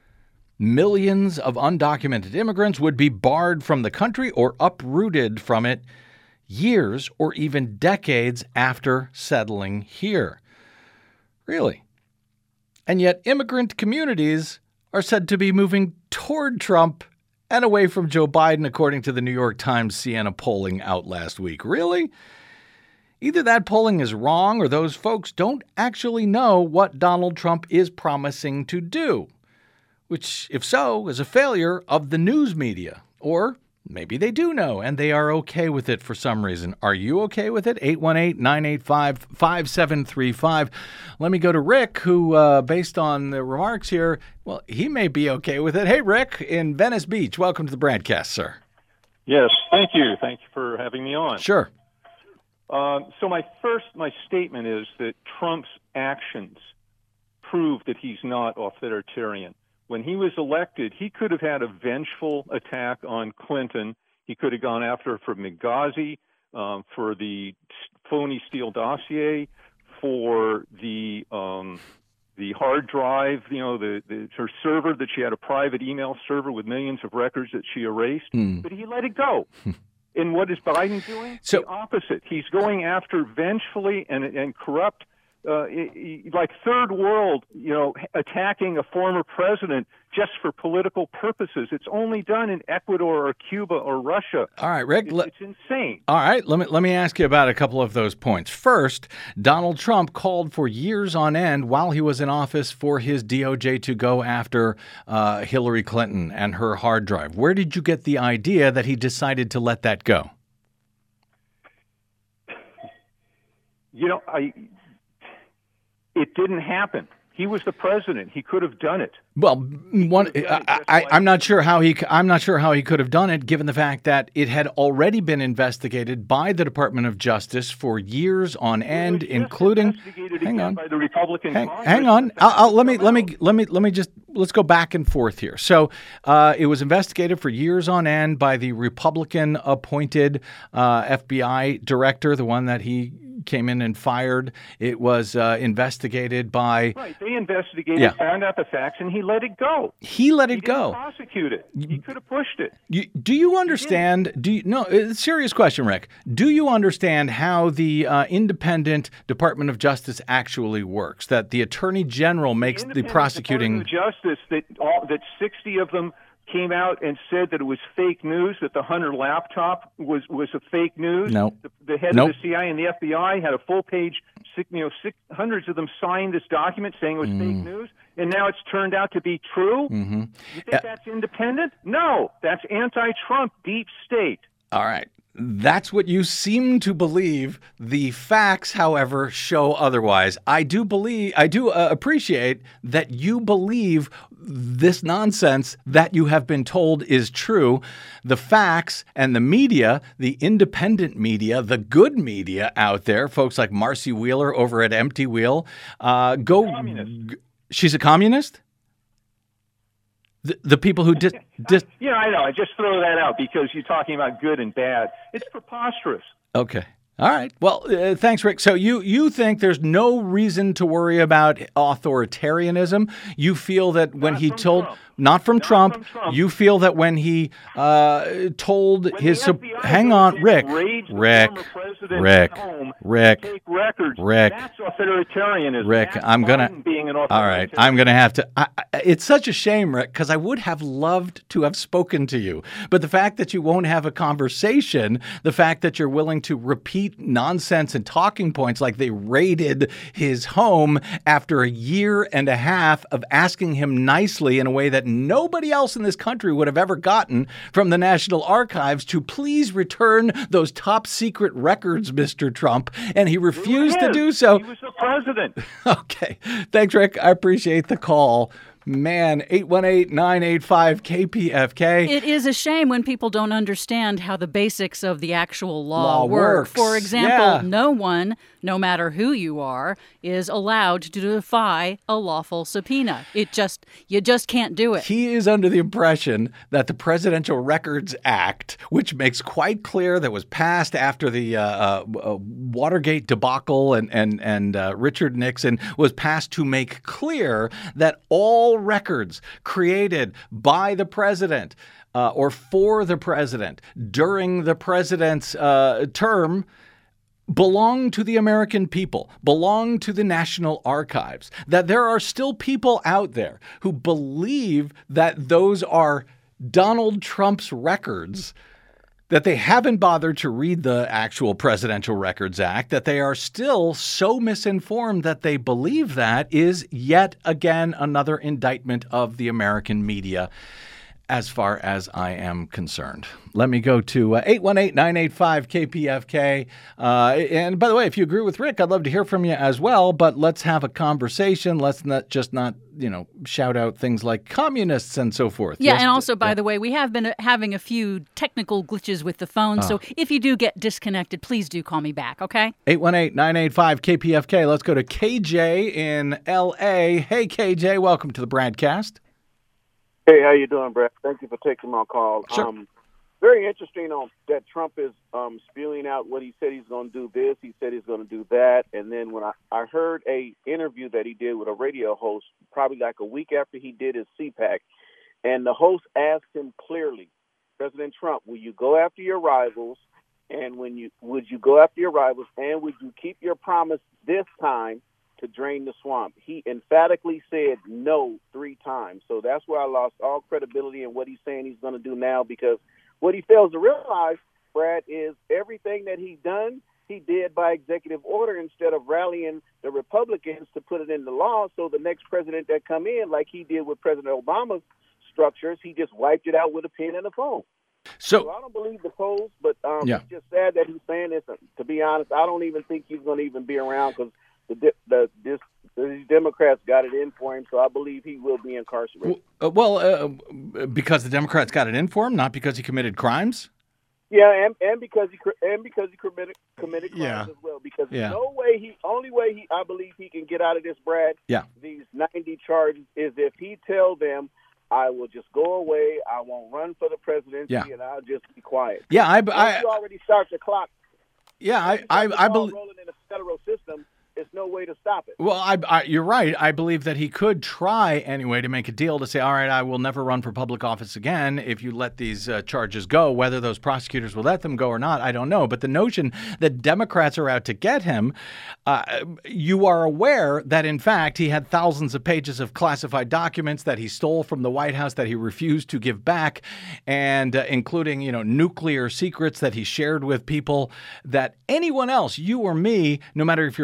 Millions of undocumented immigrants would be barred from the country or uprooted from it years or even decades after settling here. Really? And yet immigrant communities are said to be moving toward Trump and away from Joe Biden, according to the New York Times Siena polling out last week. Really? Either that polling is wrong or those folks don't actually know what Donald Trump is promising to do, which, if so, is a failure of the news media. Or maybe they do know and they are okay with it for some reason. Are you okay with it? eight one eight, nine eight five, five seven three five. Let me go to Rick, who, uh, based on the remarks here, well, he may be okay with it. Hey, Rick, in Venice Beach. Welcome to the Bradcast, sir. Yes, thank you. Thank you for having me on. Sure. Uh, so my first, my statement is that Trump's actions prove that he's not authoritarian. When he was elected, he could have had a vengeful attack on Clinton. He could have gone after her for Benghazi, um, for the phony Steele dossier, for the um, the hard drive, you know, the, the her server that she had a private email server with millions of records that she erased. Mm. But he let it go. And what is Biden doing? So, the opposite. He's going after vengefully and and corrupt. Uh, like third world, you know, attacking a former president just for political purposes. It's only done in Ecuador or Cuba or Russia. All right, Rick. It's, it's insane. All right, let me let me ask you about a couple of those points. First, Donald Trump called for years on end while he was in office for his D O J to go after uh, Hillary Clinton and her hard drive. Where did you get the idea that he decided to let that go? You know, I... It didn't happen. He was the president. He could have done it. Well, one, I, I, I'm not sure how he. I'm not sure how he could have done it, given the fact that it had already been investigated by the Department of Justice for years on end, including. Hang on. By the Republican hang, hang on. I'll, I'll, let me let me let me let me just let's go back and forth here. So, uh, it was investigated for years on end by the Republican-appointed uh, F B I director, the one that he came in and fired. It was uh, investigated by. Right. They investigated, yeah. found out the facts, and he let it go. He let it he go. Didn't prosecute it. He could have pushed it. You, do you understand? Do you, no? It's a serious question, Rick. Do you understand how the uh, independent Department of Justice actually works? That the Attorney General makes the, the prosecuting. Department of Justice that all, that sixty of them came out and said that it was fake news, that the Hunter laptop was, was a fake news. No. The, the head nope. of the C I A and the F B I had a full page, you know, six, hundreds of them signed this document saying it was mm. fake news. and now it's turned out to be true? Mm-hmm. You think uh, that's independent? No, that's anti-Trump deep state. All right. That's what you seem to believe. The facts, however, show otherwise. I do believe, I do uh, appreciate that you believe this nonsense that you have been told is true. The facts and the media, the independent media, the good media out there, folks like Marcy Wheeler over at Empty Wheel, uh, go. G- she's a communist? The, the people who did, did yeah, I know. I just throw that out because you're talking about good and bad. It's preposterous. Okay. All right. Well, uh, thanks, Rick. So you, you think there's no reason to worry about authoritarianism? You feel that when Not he from told, Trump. not from Not Trump, from Trump. you feel that when he uh, told When his, the F B I hang on, in, Rick, raids the Rick, former president's Rick, home Rick, to take records, Rick, that's authoritarianism. Rick, That's I'm gonna. Biden being an All right, authoritarian. I'm gonna have to. I, I, it's such a shame, Rick, because I would have loved to have spoken to you, but the fact that you won't have a conversation, the fact that you're willing to repeat nonsense and talking points like they raided his home after a year and a half of asking him nicely in a way that nobody else in this country would have ever gotten from the National Archives to please return those top secret records, Mister Trump, and he refused to do so. He was the president. Okay. Thanks, Rick. I appreciate the call. Man, eight one eight, nine eight five, K P F K. It is a shame when people don't understand how the basics of the actual law, Law work. works. For example, Yeah. no one, no matter who you are, is allowed to defy a lawful subpoena. It just, you just can't do it. He is under the impression that the Presidential Records Act, which makes quite clear that was passed after the uh, uh, uh, Watergate debacle and and and uh, Richard Nixon, was passed to make clear that all records created by the president uh, or for the president during the president's uh, term belong to the American people, belong to the National Archives, that there are still people out there who believe that those are Donald Trump's records, that they haven't bothered to read the actual Presidential Records Act, that they are still so misinformed that they believe that, is yet again another indictment of the American media, as far as I am concerned. Let me go to uh, eight one eight, nine eight five, K P F K. Uh, and by the way, if you agree with Rick, I'd love to hear from you as well, but let's have a conversation. Let's not just not, you know, shout out things like communists and so forth. Yeah, Yes, and also, by yeah. the way, we have been uh, having a few technical glitches with the phone, so if you do get disconnected, please do call me back, okay? eight one eight, nine eight five, K P F K. Let's go to K J in L A. Hey, K J, welcome to the Bradcast. Hey, how you doing, Brad? Thank you for taking my call. Sure. Um, very interesting on that Trump is um, spewing out what he said he's going to do this, he said he's going to do that, and then when I, I heard a interview that he did with a radio host, probably like a week after he did his C PAC, and the host asked him clearly, President Trump, will you go after your rivals, and when you would you go after your rivals, and would you keep your promise this time to drain the swamp? He emphatically said no three times. So that's where I lost all credibility in what he's saying he's going to do now, because what he fails to realize, Brad, is everything that he's done, he did by executive order instead of rallying the Republicans to put it into law. So the next president that come in, like he did with President Obama's structures, he just wiped it out with a pen and a phone. So, So I don't believe the polls, but um, Yeah. it's just sad that he's saying this. To be honest, I don't even think he's going to even be around, because the the this the Democrats got it in for him, so I believe he will be incarcerated. uh, well, uh, because the Democrats got it in for him, not because he committed crimes? Yeah, and, and because he cr- and because he committed committed crimes Yeah. as well. Because Yeah. no way he only way he I believe he can get out of this, Brad. Yeah. These ninety charges is if he tell them, I will just go away. I won't run for the presidency, Yeah. and I'll just be quiet. Yeah, I, Once I, you already start the clock. yeah, I, once you I, start the I ball believe. rolling in the federal system. There's no way to stop it. Well, I, I, you're right. I believe that he could try anyway to make a deal to say, all right, I will never run for public office again if you let these uh, charges go. Whether those prosecutors will let them go or not, I don't know. But the notion that Democrats are out to get him, uh, you are aware that, in fact, he had thousands of pages of classified documents that he stole from the White House that he refused to give back, and uh, including, you know, nuclear secrets that he shared with people that anyone else, you or me, no matter if you're a Republican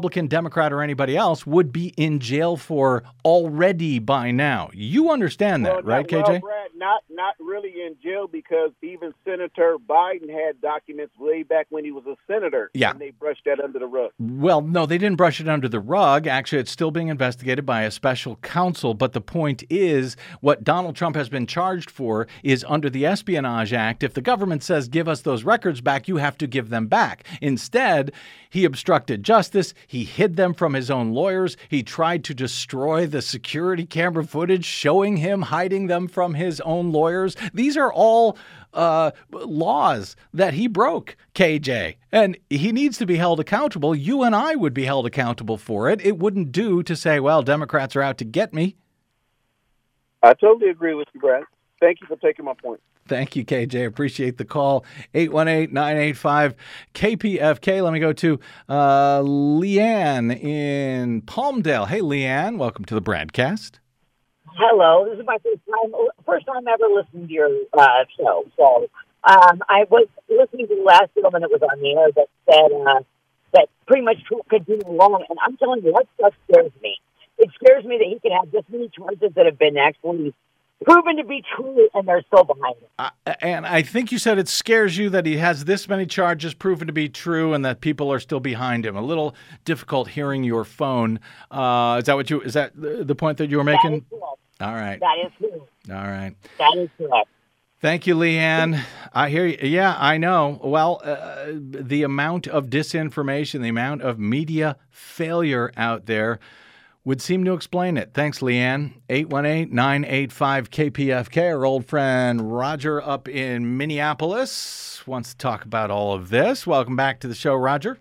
Republican, Democrat, or anybody else would be in jail for already by now. You understand that, well, right, not, K J? Well, Brad, not not really in jail, because even Senator Biden had documents way back when he was a senator. Yeah. And they brushed that under the rug. Well, no, they didn't brush it under the rug. Actually, it's still being investigated by a special counsel. But the point is, what Donald Trump has been charged for is under the Espionage Act. If the government says, give us those records back, you have to give them back. Instead, he obstructed justice. He hid them from his own lawyers. He tried to destroy the security camera footage showing him hiding them from his own lawyers. These are all uh, laws that he broke, K J, and he needs to be held accountable. You and I would be held accountable for it. It wouldn't do to say, well, Democrats are out to get me. I totally agree with you, Brad. Thank you for taking my point. Thank you, K J. Appreciate the call. eight one eight, nine eight five, K P F K. Let me go to uh, Leanne in Palmdale. Hey, Leanne, welcome to the Bradcast. Hello, this is my first time, first time ever listening to your uh, show. So um, I was listening to the last gentleman that was on the air that said uh, that pretty much Trump could do no wrong. And I'm telling you, that stuff scares me. It scares me that he can have this many charges that have been actually proven to be true, and they're still behind him. Uh, and I think you said it scares you that he has this many charges proven to be true and that people are still behind him. A little difficult hearing your phone. Uh, is that what you? Is that the, the point that you were making? That is correct. All right. That is correct. All right. That is correct. Thank you, Leanne. I hear you. Yeah, I know. Well, uh, the amount of disinformation, the amount of media failure out there would seem to explain it. Thanks, Leanne. eight one eight, nine eight five, K P F K. Our old friend Roger up in Minneapolis wants to talk about all of this. Welcome back to the show, Roger.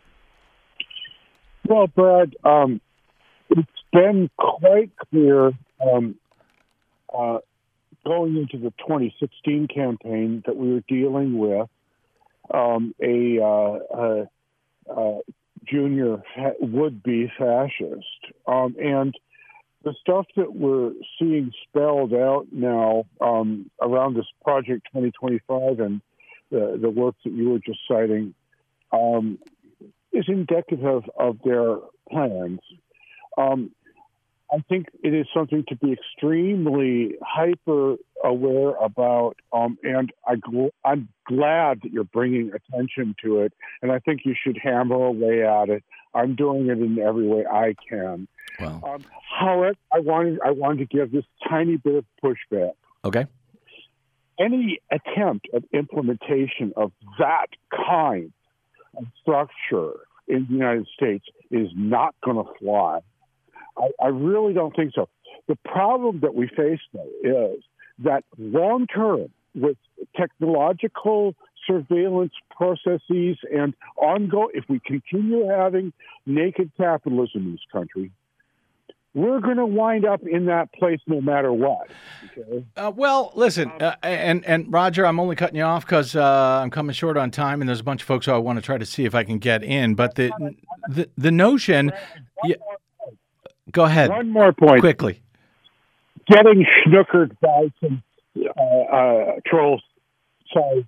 Well, Brad, um, it's been quite clear um, uh, going into the twenty sixteen campaign that we were dealing with um, a, uh, uh, uh, junior fa- would-be fascist. Um, and the stuff that we're seeing spelled out now um, around this Project twenty twenty-five and the, the work that you were just citing um, is indicative of, of their plans. Um, I think it is something to be extremely hyper aware about, um, and I gl- I'm glad that you're bringing attention to it, and I think you should hammer away at it. I'm doing it in every way I can. Wow. Um, however, I wanted I wanted to give this tiny bit of pushback. Okay. Any attempt at implementation of that kind of structure in the United States is not going to fly. I, I really don't think so. The problem that we face, though, is that long term, with technological surveillance processes and ongoing, if we continue having naked capitalism in this country, we're going to wind up in that place no matter what. Okay? Uh, well, listen, uh, and and Roger, I'm only cutting you off because uh, I'm coming short on time, and there's a bunch of folks who I want to try to see if I can get in. But the the, the notion, yeah, go ahead. One more point. Quickly. Getting snookered by some uh, uh, trolls. Sorry.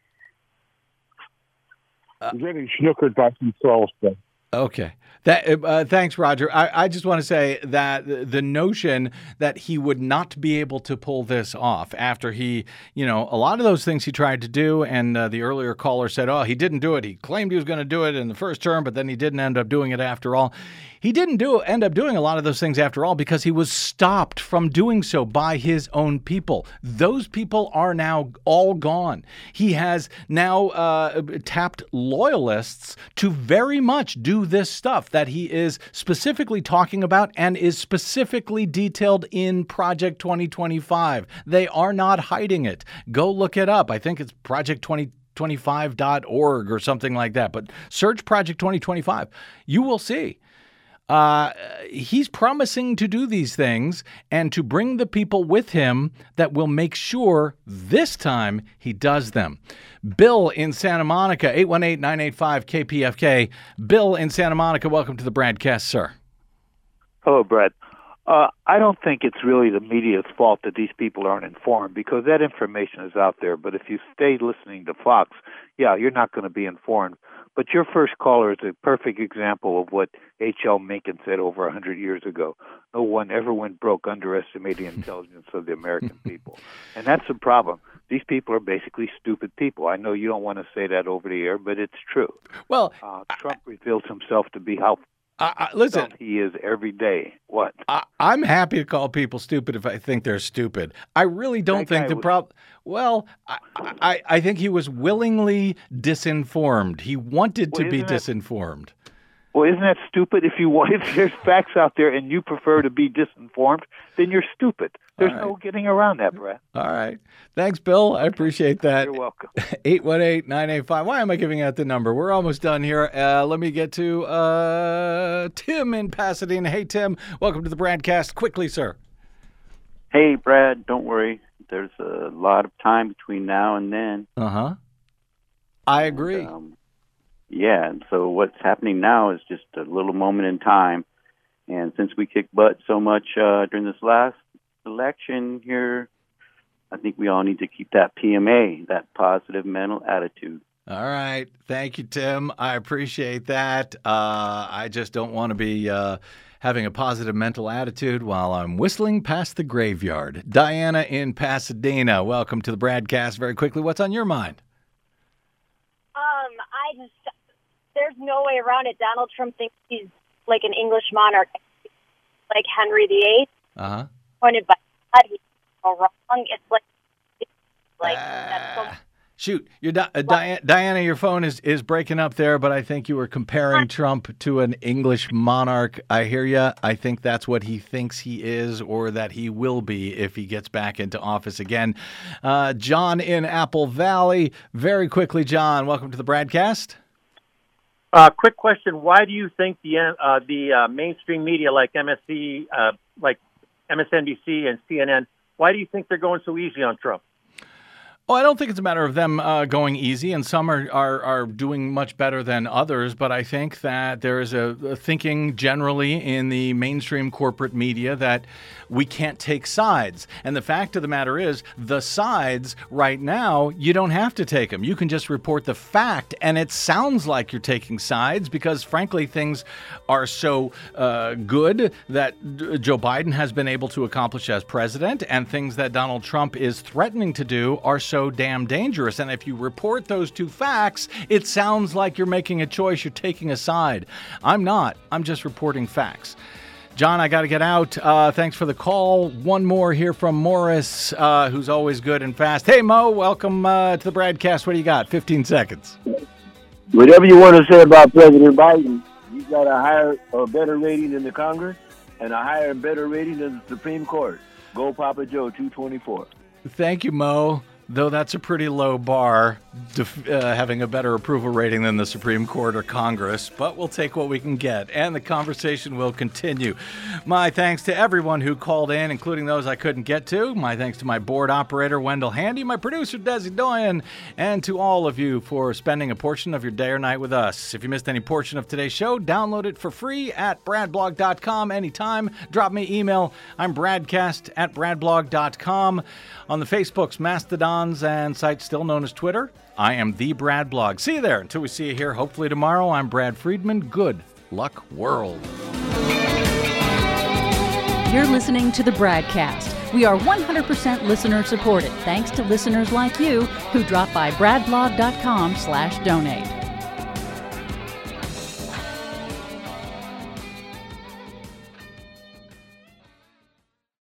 Uh, Getting snookered by some trolls. But. Okay. That, uh, thanks, Roger. I, I just want to say that the notion that he would not be able to pull this off after he, you know, a lot of those things he tried to do, and uh, the earlier caller said, oh, he didn't do it. He claimed he was going to do it in the first term, but then he didn't end up doing it after all. He didn't do end up doing a lot of those things after all because he was stopped from doing so by his own people. Those people are now all gone. He has now uh, tapped loyalists to very much do this stuff that he is specifically talking about and is specifically detailed in Project twenty twenty-five. They are not hiding it. Go look it up. I think it's project twenty twenty-five dot org or something like that. But search Project twenty twenty-five. You will see. Uh, he's promising to do these things and to bring the people with him that will make sure this time he does them. Bill in Santa Monica, eight one eight, nine eight five, K P F K. Bill in Santa Monica, welcome to the Bradcast, sir. Hello, Brad. Uh, I don't think it's really the media's fault that these people aren't informed because that information is out there. But if you stay listening to Fox, yeah, you're not going to be informed. But your first caller is a perfect example of what H L. Mencken said over one hundred years ago. No one ever went broke underestimating the intelligence of the American people. And that's the problem. These people are basically stupid people. I know you don't want to say that over the air, but it's true. Well, uh, Trump I, reveals himself to be how I, I, listen, he is every day. What? I, I'm happy to call people stupid if I think they're stupid. I really don't that think the problem. Well, I, I, I think he was willingly disinformed. He wanted well, to be that, disinformed. Well, isn't that stupid? If you want, if there's facts out there and you prefer to be disinformed, then you're stupid. There's right. no getting around that, Brett. All right. Thanks, Bill. I appreciate that. You're welcome. eight one eight, nine eight five. Why am I giving out the number? We're almost done here. Uh, let me get to uh, Tim in Pasadena. Hey, Tim. Welcome to the Bradcast. Quickly, sir. Hey, Brad. Don't worry. There's a lot of time between now and then. Uh-huh. I agree. And, um, yeah, and so what's happening now is just a little moment in time. And since we kicked butt so much uh, during this last election here, I think we all need to keep that P M A, that positive mental attitude. All right. Thank you, Tim. I appreciate that. Uh, I just don't want to be uh, having a positive mental attitude while I'm whistling past the graveyard. Diana in Pasadena, welcome to the Bradcast. Very quickly, what's on your mind? Um, I just, there's no way around it. Donald Trump thinks he's like an English monarch, like Henry the Eighth. Uh-huh. Appointed by God, he's so wrong. It's like, it's like, uh, that's so. Shoot, you're Di- uh, Di- Diana, your phone is, is breaking up there, but I think you were comparing Trump to an English monarch. I hear you. I think that's what he thinks he is, or that he will be if he gets back into office again. Uh, John in Apple Valley. Very quickly, John, welcome to the Bradcast. Uh, quick question. Why do you think the uh, the uh, mainstream media like M S C, uh, like M S N B C and C N N, why do you think they're going so easy on Trump? Well, I don't think it's a matter of them uh, going easy, and some are, are, are doing much better than others, but I think that there is a, a thinking generally in the mainstream corporate media that we can't take sides. And the fact of the matter is, the sides right now, you don't have to take them. You can just report the fact, and it sounds like you're taking sides because, frankly, things are so uh, good that Joe Biden has been able to accomplish as president, and things that Donald Trump is threatening to do are so so damn dangerous. And if you report those two facts, it sounds like you're making a choice, you're taking a side. I'm not. I'm just reporting facts. John, I got to get out. Uh, thanks for the call. One more here from Morris, uh, who's always good and fast. Hey, Mo, welcome uh, to the Bradcast. What do you got? fifteen seconds. Whatever you want to say about President Biden, he's got a higher or better rating than the Congress and a higher and better rating than the Supreme Court. Go Papa Joe, two twenty-four. Thank you, Mo. Though that's a pretty low bar, def- uh, having a better approval rating than the Supreme Court or Congress, but we'll take what we can get, and the conversation will continue. My thanks to everyone who called in, including those I couldn't get to. My thanks to my board operator, Wendell Handy, my producer, Desi Doyen, and to all of you for spending a portion of your day or night with us. If you missed any portion of today's show, download it for free at brad blog dot com anytime. Drop me email. I'm bradcast at brad blog dot com. On the Facebooks, Mastodons, and sites still known as Twitter, I am the Brad Blog. See you there. Until we see you here, hopefully tomorrow, I'm Brad Friedman. Good luck, world. You're listening to the Bradcast. We are one hundred percent listener supported, thanks to listeners like you who drop by brad blog dot com slash donate.